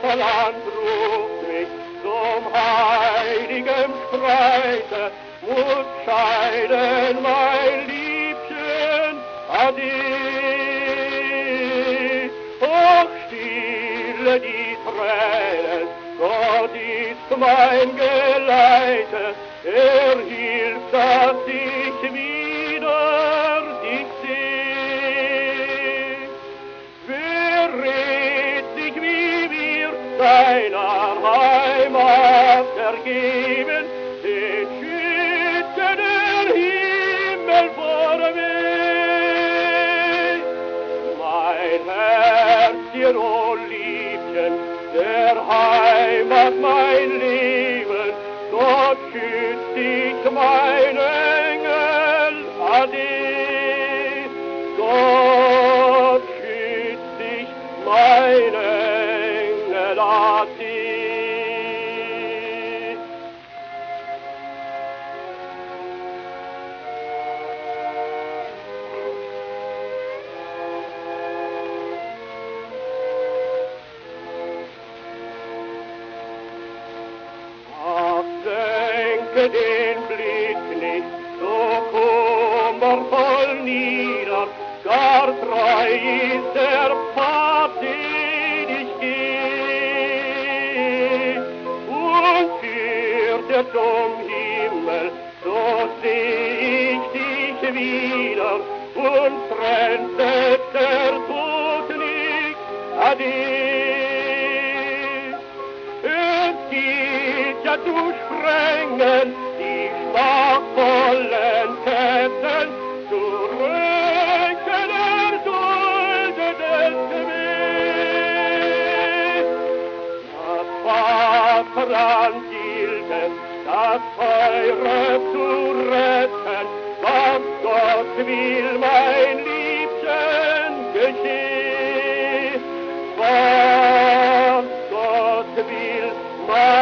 Vaterland ruft mich zum heiligen Streite, muss scheiden, mein Liebchen, ade. Och, stille die Tränen, Gott ist mein Geleite, hilft, dass ich wieder dich seh. Wer rät sich, wie wir deiner Heimat ergeben, den schütze der Himmel vor mich. Mein Herzchen, oh Liebchen, der Heimat mein Leben, Gott schützt dich, mein Engel, ade. Gott schützt dich, mein Engel, ade. Den Blick nicht so kummervoll nieder, gar treu ist der Pfad, den ich geh. Und führt er zum Himmel, so seh ich dich wieder, und trennt selbst der Tod nicht, ade. Ja, zu sprengen die schmachvollen Ketten, zu rücken erduldetes Gewicht. Das Vaterland gilt es, das Teure zu retten, was Gott will, mein Liebchen, geschieht. Was Gott will, mein